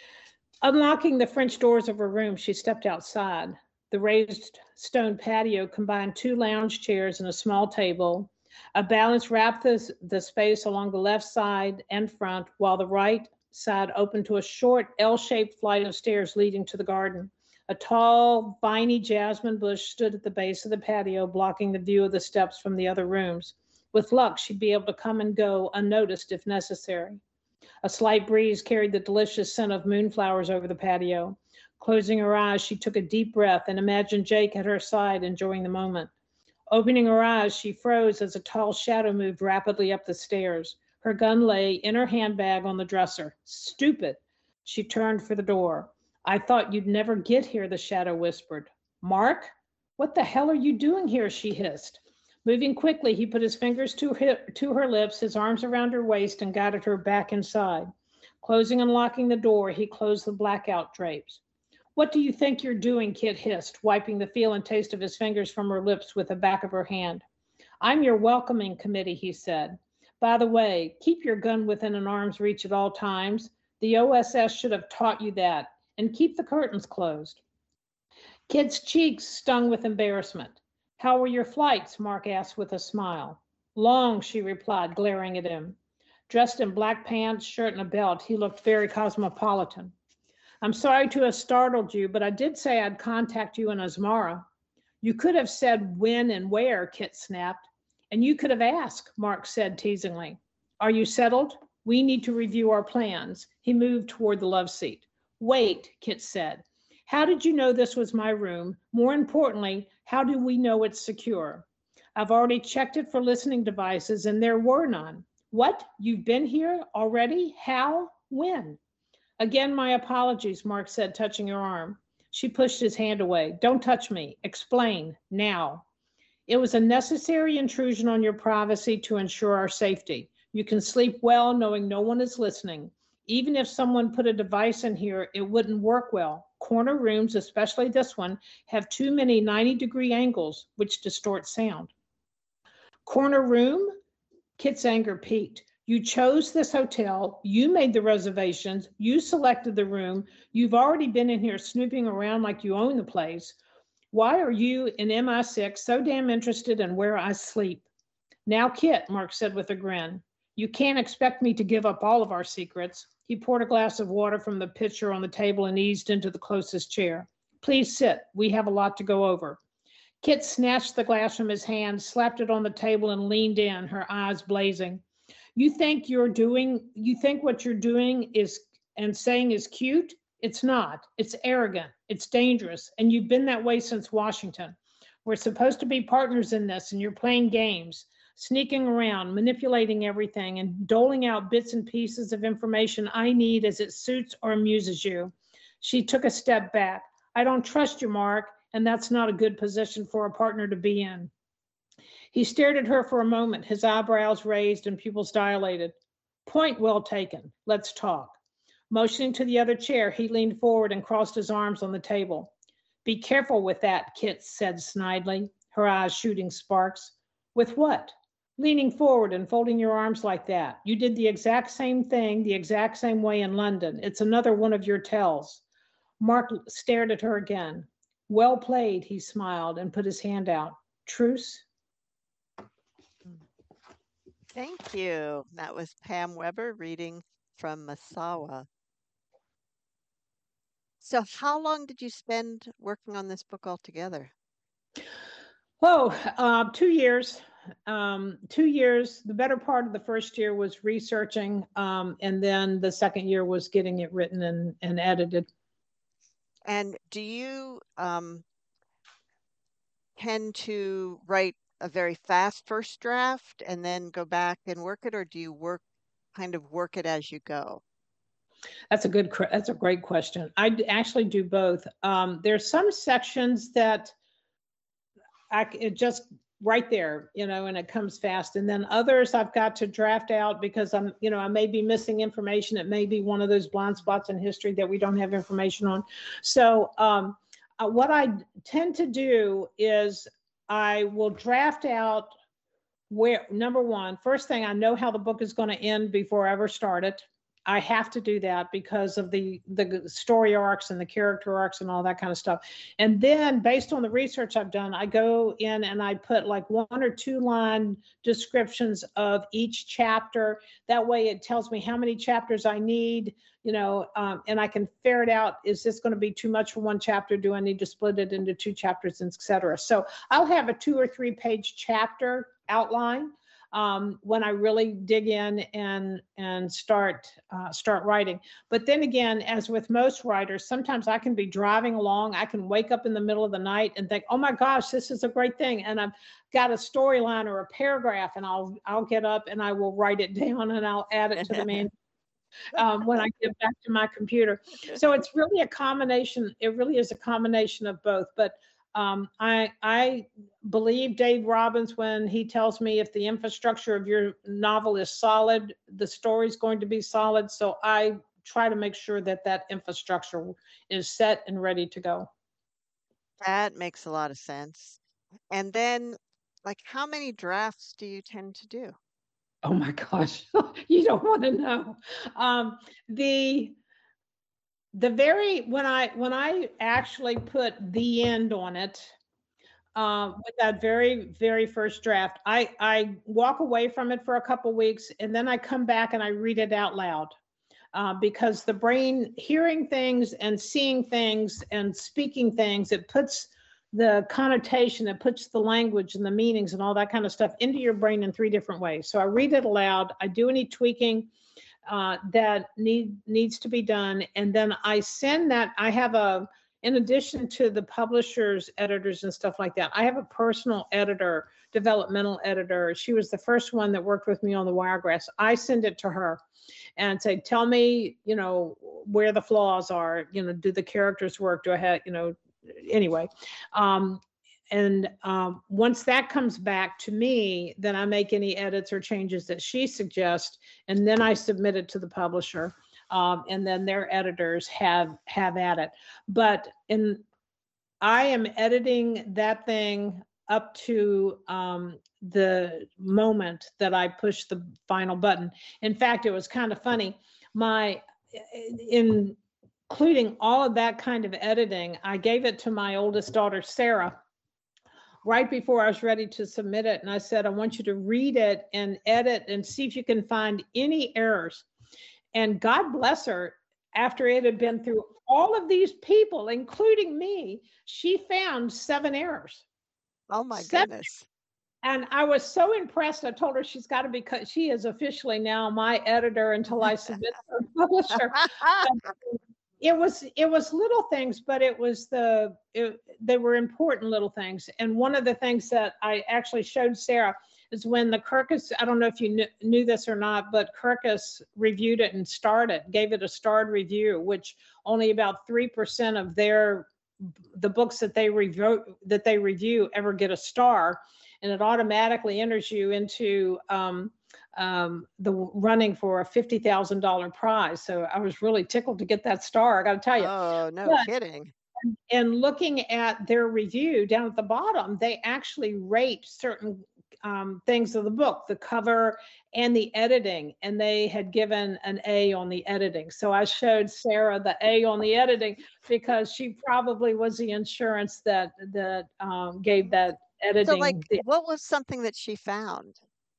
S2: Unlocking the French doors of her room, she stepped outside. The raised stone patio combined two lounge chairs and a small table. A balance wrapped the, the space along the left side and front, while the right side opened to a short L-shaped flight of stairs leading to the garden. A tall, viney jasmine bush stood at the base of the patio, blocking the view of the steps from the other rooms. With luck, she'd be able to come and go unnoticed if necessary. A slight breeze carried the delicious scent of moonflowers over the patio. Closing her eyes, she took a deep breath and imagined Jake at her side, enjoying the moment. Opening her eyes, she froze as a tall shadow moved rapidly up the stairs. Her gun lay in her handbag on the dresser. Stupid. She turned for the door. I thought you'd never get here, the shadow whispered. Mark? What the hell are you doing here? She hissed. Moving quickly, he put his fingers to her, to her lips, his arms around her waist, and guided her back inside. Closing and locking the door, he closed the blackout drapes. What do you think you're doing? Kit hissed, wiping the feel and taste of his fingers from her lips with the back of her hand. I'm your welcoming committee, he said. By the way, keep your gun within an arm's reach at all times. The O S S should have taught you that. And keep the curtains closed. Kit's cheeks stung with embarrassment. How were your flights? Mark asked with a smile. Long, she replied, glaring at him. Dressed in black pants, shirt, and a belt, he looked very cosmopolitan. I'm sorry to have startled you, but I did say I'd contact you in Asmara. You could have said when and where, Kit snapped. And you could have asked, Mark said teasingly. Are you settled? We need to review our plans. He moved toward the love seat. Wait, Kit said. How did you know this was my room? More importantly, how do we know it's secure? I've already checked it for listening devices and there were none. What? You've been here already? How? When? Again, my apologies, Mark said, touching her arm. She pushed his hand away. Don't touch me. Explain now. It was a necessary intrusion on your privacy to ensure our safety. You can sleep well knowing no one is listening. Even if someone put a device in here, it wouldn't work well. Corner rooms, especially this one, have too many ninety degree angles, which distort sound. Corner room? Kit's anger peaked. You chose this hotel. You made the reservations. You selected the room. You've already been in here snooping around like you own the place. Why are you in M I six so damn interested in where I sleep? Now, Kit, Mark said with a grin, you can't expect me to give up all of our secrets. He poured a glass of water from the pitcher on the table and eased into the closest chair. Please sit. We have a lot to go over. Kit snatched the glass from his hand, slapped it on the table, and leaned in, her eyes blazing. You think you're doing, you think what you're doing is and saying is cute? It's not. It's arrogant. It's dangerous. And you've been that way since Washington. We're supposed to be partners in this, and you're playing games, sneaking around, manipulating everything, and doling out bits and pieces of information I need as it suits or amuses you. She took a step back. I don't trust you, Mark, and that's not a good position for a partner to be in. He stared at her for a moment, his eyebrows raised and pupils dilated. Point well taken. Let's talk. Motioning to the other chair, he leaned forward and crossed his arms on the table. Be careful with that, Kit said snidely, her eyes shooting sparks. With what? Leaning forward and folding your arms like that. You did the exact same thing the exact same way in London. It's another one of your tells. Mark stared at her again. Well played, he smiled and put his hand out. Truce?
S1: Thank you. That was Pam Weber reading from Masawa. So how long did you spend working on this book altogether?
S2: Oh, uh, two years. Um, two years. The better part of the first year was researching, um, and then the second year was getting it written and, and edited.
S1: And do you um, tend to write a very fast first draft and then go back and work it, or do you work kind of work it as you go?
S2: That's a good, that's a great question. I actually do both. Um, there's some sections that I it just right there, you know, and it comes fast. And then others I've got to draft out because I'm, you know, I may be missing information. It may be one of those blind spots in history that we don't have information on. So um, uh, what I tend to do is I will draft out where, number one, first thing, I know how the book is going to end before I ever start it. I have to do that because of the the story arcs and the character arcs and all that kind of stuff. And then based on the research I've done, I go in and I put like one or two line descriptions of each chapter. That way it tells me how many chapters I need, you know, um, and I can ferret out, is this going to be too much for one chapter? Do I need to split it into two chapters, et cetera? So I'll have a two or three page chapter outline. Um, when I really dig in and and start uh, start writing. But then again, as with most writers, sometimes I can be driving along. I can wake up in the middle of the night and think, "Oh my gosh, this is a great thing," and I've got a storyline or a paragraph, and I'll I'll get up and I will write it down and I'll add it to the manual um, when I get back to my computer. So it's really a combination. It really is a combination of both. But Um, I, I believe Dave Robbins when he tells me if the infrastructure of your novel is solid, the story's going to be solid. So I try to make sure that that infrastructure is set and ready to go.
S1: That makes a lot of sense. And then, like, how many drafts do you tend to do?
S2: Oh my gosh, you don't want to know. Um, the The very, when I, when I actually put the end on it, um, with that very, very first draft, I, I walk away from it for a couple weeks and then I come back and I read it out loud. Uh, because the brain hearing things and seeing things and speaking things, it puts the connotation, that puts the language and the meanings and all that kind of stuff into your brain in three different ways. So I read it aloud. I do any tweaking uh, that need needs to be done, and then I send that. I have a, in addition to the publishers, editors, and stuff like that, I have a personal editor, developmental editor. She was the first one that worked with me on the Wiregrass. I send it to her and say, tell me, you know, where the flaws are. You know, do the characters work? Do I have, you know, anyway. Um, and um, once that comes back to me, then I make any edits or changes that she suggests, and then I submit it to the publisher, um, and then their editors have have at it. But in I am editing that thing up to um, the moment that I push the final button. In fact, it was kind of funny. My in including all of that kind of editing, I gave it to my oldest daughter, Sarah, right before I was ready to submit it. And I said, I want you to read it and edit and see if you can find any errors. And God bless her, after it had been through all of these people, including me, she found seven errors.
S1: Oh my
S2: Seven.
S1: goodness.
S2: And I was so impressed. I told her she's got to be, she is officially now my editor until I submit to the publisher. It was it was little things, but it was the it, they were important little things. And one of the things that I actually showed Sarah is when the Kirkus, I don't know if you knew, knew this or not, but Kirkus reviewed it and starred it, gave it a starred review, which only about three percent of their the books that they review that they review ever get a star, and it automatically enters you into um, um, the running for a fifty thousand dollar prize. So I was really tickled to get that star, I got to tell you.
S1: Oh, no
S2: But,
S1: kidding.
S2: and looking at their review down at the bottom, they actually rate certain um, things of the book, the cover and the editing, and they had given an A on the editing. So I showed Sarah the A on the editing because she probably was the insurance that that um, gave that editing.
S1: So, like,
S2: the,
S1: what was something that she found?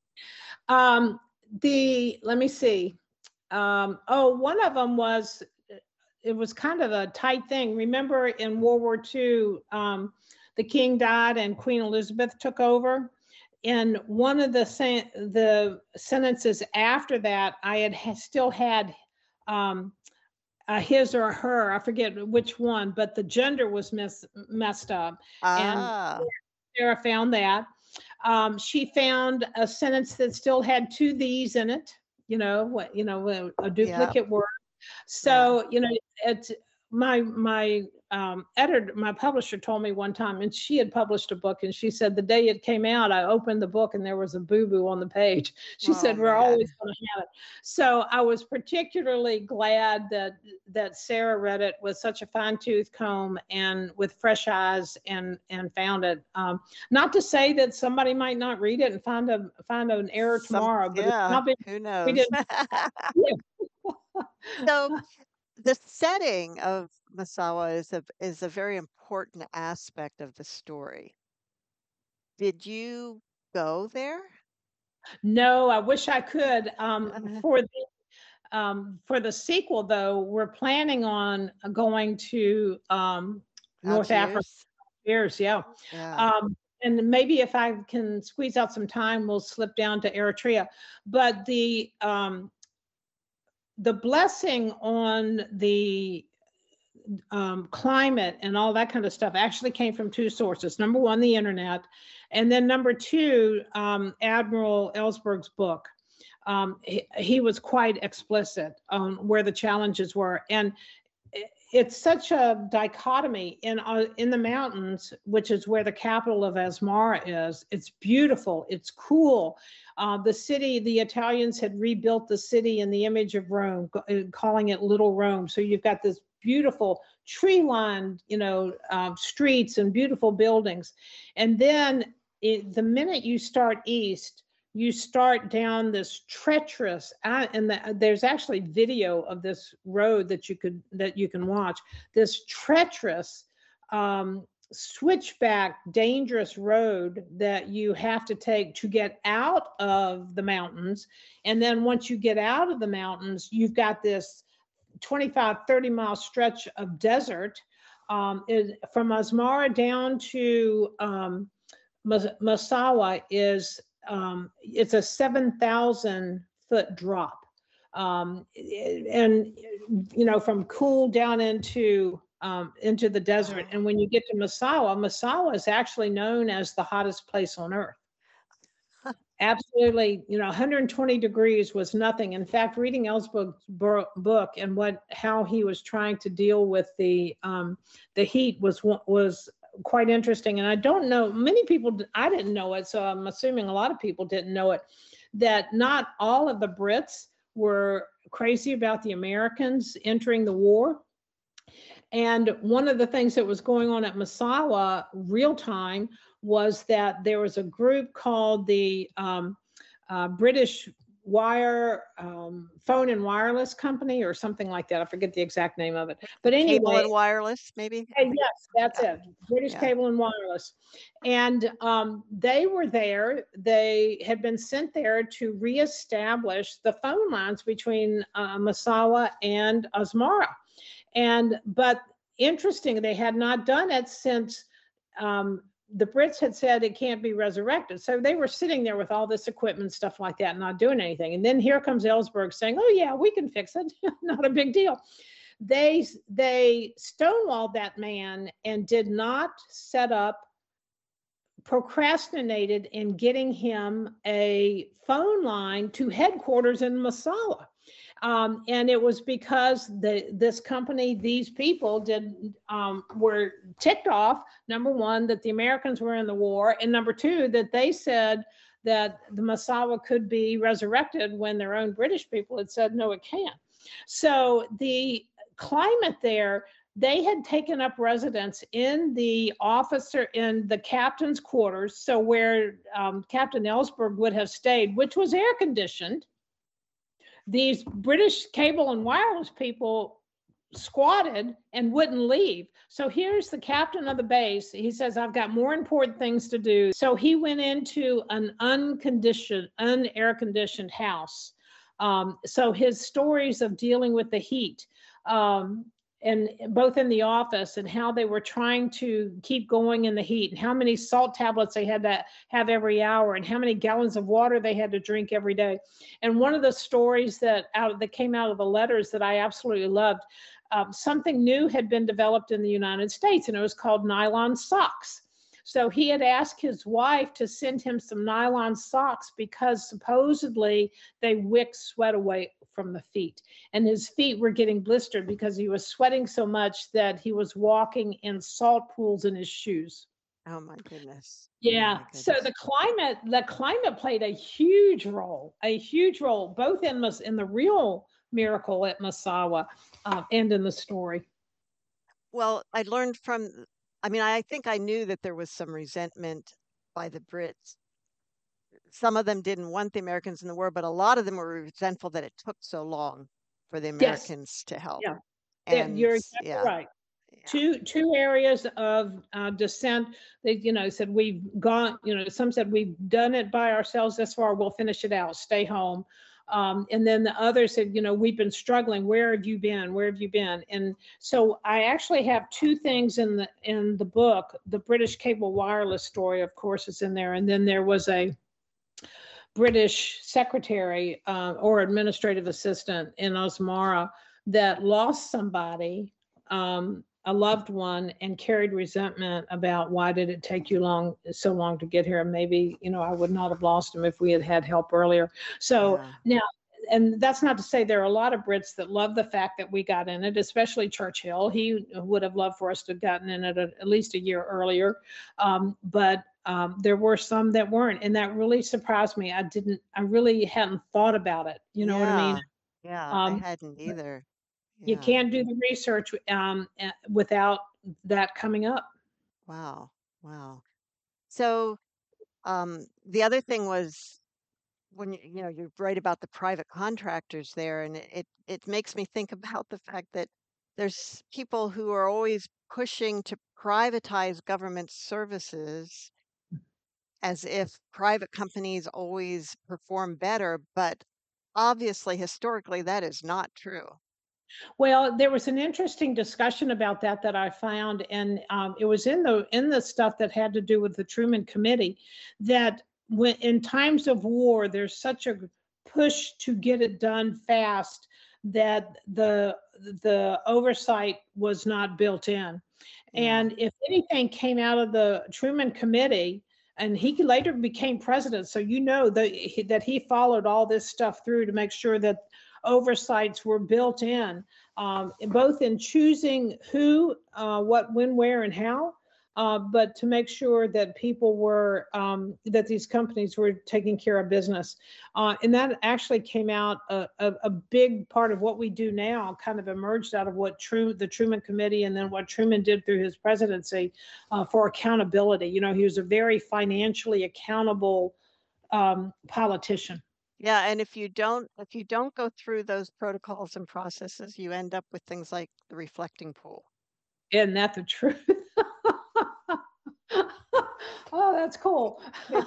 S2: Um, the, let me see. Um, oh, one of them was, it was kind of a tight thing. Remember in World War Two, um, the king died and Queen Elizabeth took over. And one of the sen- the sentences after that, I had ha- still had um, a his or her, I forget which one, but the gender was mis- messed up. And
S1: Ah,
S2: Sarah found that. Um, she found a sentence that still had two these in it, you know, what, you know, a, a
S1: yeah,
S2: duplicate word.
S1: yeah.
S2: So, you know, it's my, my um, editor, my publisher told me one time, and she had published a book, and she said the day it came out, I opened the book and there was a boo-boo on the page. She
S1: Oh
S2: said, we're
S1: man.
S2: always going to have it. So I was particularly glad that, that Sarah read it with such a fine tooth comb and with fresh eyes and, and found it. Um, not to say that somebody might not read it and find a, find an error
S1: Some,
S2: tomorrow, but it's
S1: yeah,
S2: not been,
S1: who
S2: we
S1: knows?
S2: didn't.
S1: So, the setting of Masawa is a is a very important aspect of the story. Did you go there?
S2: No, I wish I could. Um, for the um, for the sequel, though, we're planning on going to um, North Africa.
S1: Algiers?
S2: Years, yeah.
S1: Yeah.
S2: Um, and maybe if I can squeeze out some time, we'll slip down to Eritrea. But the um, the blessing on the um, climate and all that kind of stuff actually came from two sources. Number one, the internet, and then number two, um, Admiral Ellsberg's book. Um, he, he was quite explicit on where the challenges were, and it, it's such a dichotomy in uh, in the mountains, which is where the capital of Asmara is. It's beautiful. It's cool. Uh, the city, the Italians had rebuilt the city in the image of Rome, calling it Little Rome. So you've got this beautiful tree-lined, you know, um, streets and beautiful buildings. And then it, the minute you start east, you start down this treacherous, uh, and the, there's actually video of this road that you could that you can watch. This treacherous um, switchback, dangerous road that you have to take to get out of the mountains. And then once you get out of the mountains, you've got this twenty-five, thirty mile stretch of desert. um, is from Asmara down to um, Mas- Masawa is um, it's a seven thousand foot drop. Um, and you know, from cool down into um, into the desert.
S1: Oh.
S2: And when you get to Masawa, Masawa is actually known as the hottest place on earth. Absolutely, you know, one hundred twenty degrees was nothing. In fact, reading Ellsberg's bur- book and what how he was trying to deal with the um, the heat was was quite interesting. And I don't know, many people, I didn't know it, so I'm assuming a lot of people didn't know it. That not all of the Brits were crazy about the Americans entering the war. And one of the things that was going on at Masawa real time was that there was a group called the um, uh, British Wire um, Phone and Wireless Company or something like that. I forget the exact name of it. But
S1: Cable
S2: anyway,
S1: and wireless, maybe?
S2: uh, yes, that's
S1: Yeah,
S2: it. British
S1: yeah.
S2: Cable and Wireless. And um, they were there. They had been sent there to reestablish the phone lines between uh, Masawa and Asmara. And but interesting, they had not done it since um, the Brits had said it can't be resurrected. So they were sitting there with all this equipment, stuff like that, not doing anything. And then here comes Ellsberg saying, "Oh yeah, we can fix it. Not a big deal." They they stonewalled that man and did not set up, procrastinated in getting him a phone line to headquarters in Massawa. Um, and it was because the this company, these people did um, were ticked off. Number one, that the Americans were in the war, and number two, that they said that the Massawa could be resurrected when their own British people had said no, it can't. So the climate there, they had taken up residence in the officer in the captain's quarters, so where um, Captain Ellsberg would have stayed, which was air conditioned. These British cable and wireless people squatted and wouldn't leave. So here's the captain of the base. He says, I've got more important things to do. So he went into an unconditioned, unair conditioned house. Um, so his stories of dealing with the heat, um, and both in the office and how they were trying to keep going in the heat and how many salt tablets they had to have every hour and how many gallons of water they had to drink every day. And one of the stories that out that came out of the letters that I absolutely loved, um, something new had been developed in the United States, and it was called nylon socks. So he had asked his wife to send him some nylon socks because supposedly they wick sweat away from the feet. And his feet were getting blistered because he was sweating so much that he was walking in salt pools in his shoes.
S1: Oh my goodness. Oh
S2: Yeah.
S1: my
S2: So
S1: goodness.
S2: the climate, the climate played a huge role, a huge role, both in Mas- in the real miracle at Masawa uh, and in the story.
S1: Well, I learned from, I mean, I think I knew that there was some resentment by the Brits. Some of them didn't want the Americans in the war, but a lot of them were resentful that it took so long for the
S2: Yes.
S1: Americans to help.
S2: Yeah. That
S1: And
S2: you're exactly
S1: yeah,
S2: right.
S1: yeah,
S2: Two two areas of uh, dissent. They, you know, said we've gone. You know, some said we've done it by ourselves this far. We'll finish it out. Stay home. Um, and then the others said, you know, we've been struggling. Where have you been? Where have you been? And so I actually have two things in the in the book. The British cable wireless story, of course, is in there, and then there was a British secretary uh, or administrative assistant in Osmara that lost somebody, um, a loved one, and carried resentment about why did it take you long so long to get here? Maybe you know I would not have lost him if we had had help earlier. So
S1: yeah.
S2: now. And that's not to say there are a lot of Brits that love the fact that we got in it, especially Churchill. He would have loved for us to have gotten in it at, at least a year earlier. Um, but um, there were some that weren't, and that really surprised me. I didn't, I really hadn't thought about it. You know what I mean?
S1: Yeah. Yeah, I
S2: Um,
S1: hadn't either.
S2: you
S1: Yeah.
S2: can't do the research um, eh, without that coming up.
S1: Wow. Wow. So, um, the other thing was when you, you know, you're right about the private contractors there, and it, it it makes me think about the fact that there's people who are always pushing to privatize government services as if private companies always perform better, but obviously historically that is not true.
S2: Well, there was an interesting discussion about that that I found, and um, it was in the in the stuff that had to do with the Truman Committee. That when in times of war, there's such a push to get it done fast that the the oversight was not built in.
S1: Yeah.
S2: And if anything came out of the Truman Committee, and he later became president, so you know that he, that he followed all this stuff through to make sure that oversights were built in, um, both in choosing who, uh, what, when, where, and how, uh, but to make sure that people were, um, that these companies were taking care of business. Uh, and that actually came out, a, a, a big part of what we do now kind of emerged out of what True, the Truman Committee and then what Truman did through his presidency uh, for accountability. You know, he was a very financially accountable um, politician.
S1: Yeah, and if you don't if you don't go through those protocols and processes, you end up with things like the reflecting pool.
S2: Isn't that the truth? Oh, that's cool.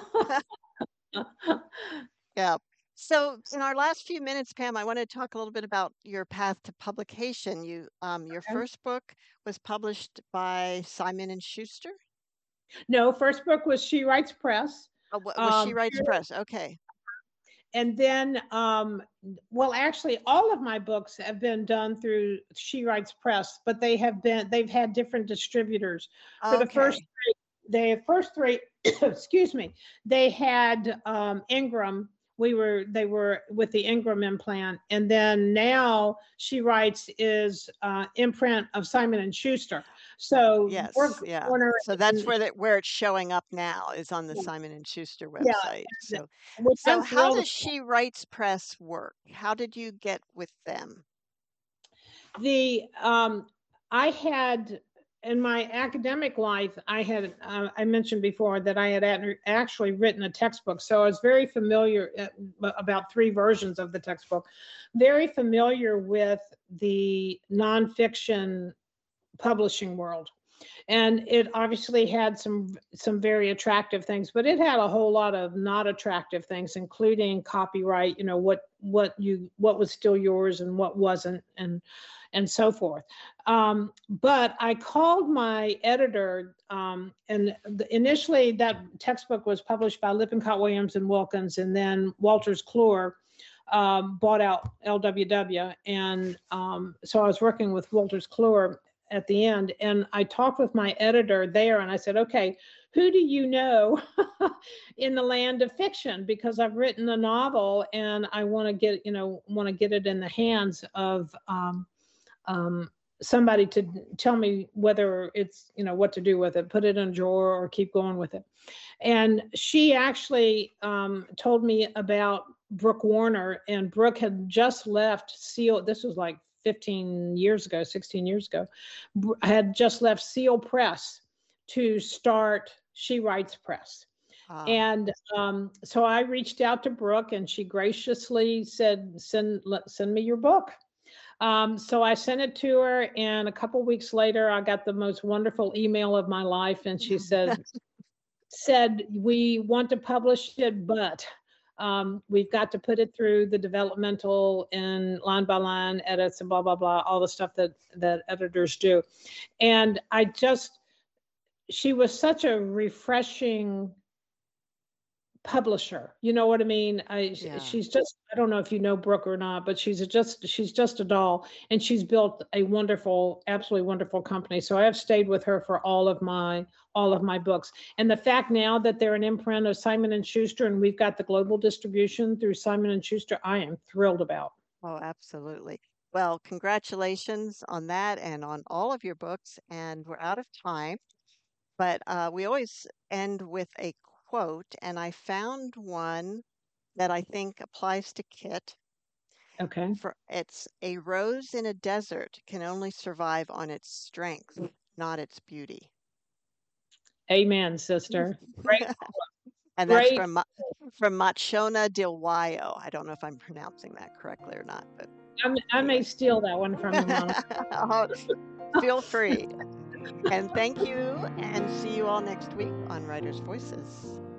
S1: Yeah. So in our last few minutes, Pam, I want to talk a little bit about your path to publication. You, um, your
S2: Okay.
S1: first book was published by Simon and Schuster.
S2: No, first book was She Writes Press.
S1: Oh, what was She
S2: Um,
S1: Writes Press? Okay.
S2: and then, um, well, actually, all of my books have been done through She Writes Press, but they have been they've had different distributors. For the first
S1: Okay.
S2: three, the first three, excuse me, they had um, Ingram. We were they were with the Ingram implant, and then now She Writes is uh, imprint of Simon and Schuster. So Borg
S1: Yes, yeah.
S2: Warner
S1: So that's
S2: and
S1: where that where it's showing up now is on the
S2: yeah,
S1: Simon and Schuster
S2: yeah,
S1: website. So
S2: which
S1: so
S2: I'm
S1: how
S2: thrilled.
S1: does She Writes Press work? How did you get with them?
S2: The um, I had in my academic life, I had uh, I mentioned before that I had ad- actually written a textbook, so I was very familiar uh, about three versions of the textbook, very familiar with the nonfiction publishing world. And it obviously had some some very attractive things, but it had a whole lot of not attractive things, including copyright, you know, what what you what was still yours and what wasn't, and and so forth. Um, but I called my editor, um, and the, initially that textbook was published by Lippincott Williams and Wilkins, and then Wolters Kluwer um, bought out L W W, and um, so I was working with Wolters Kluwer at the end, and I talked with my editor there, and I said, okay, who do you know in the land of fiction? Because I've written a novel and I want to get, you know, want to get it in the hands of um, um, somebody to tell me whether it's, you know, what to do with it, put it in a drawer or keep going with it. And she actually um, told me about Brooke Warner, and Brooke had just left Seal. This was like fifteen years ago, sixteen years ago, had just left Seal Press to start She Writes Press.
S1: Ah,
S2: And um, so I reached out to Brooke, and she graciously said, send, send me your book. Um, so I sent it to her, and a couple weeks later, I got the most wonderful email of my life, and she said, said we want to publish it, but um, we've got to put it through the developmental and line by line edits and blah blah blah, all the stuff that that editors do. And I just, she was such a refreshing publisher. You know what I mean? I
S1: yeah.
S2: she's just, I don't know if you know Brooke or not, but she's a just she's just a doll, and she's built a wonderful, absolutely wonderful company. So I have stayed with her for all of my all of my books. And the fact now that they're an imprint of Simon and Schuster and we've got the global distribution through Simon and Schuster, I am thrilled about.
S1: Oh, absolutely. Well, congratulations on that and on all of your books. And we're out of time, but uh, we always end with a quote, and I found one that I think applies to Kit.
S2: Okay.
S1: For it's a rose in a desert can only survive on its strength, not its beauty.
S2: Amen, sister. Great,
S1: And that's
S2: great.
S1: from Ma- from Machona Dilwayo. I don't know if I'm pronouncing that correctly or not, but
S2: I'm, I may
S1: anyway.
S2: steal that one from you, Monica.
S1: Oh, feel free. And thank you, and see you all next week on Writers' Voices.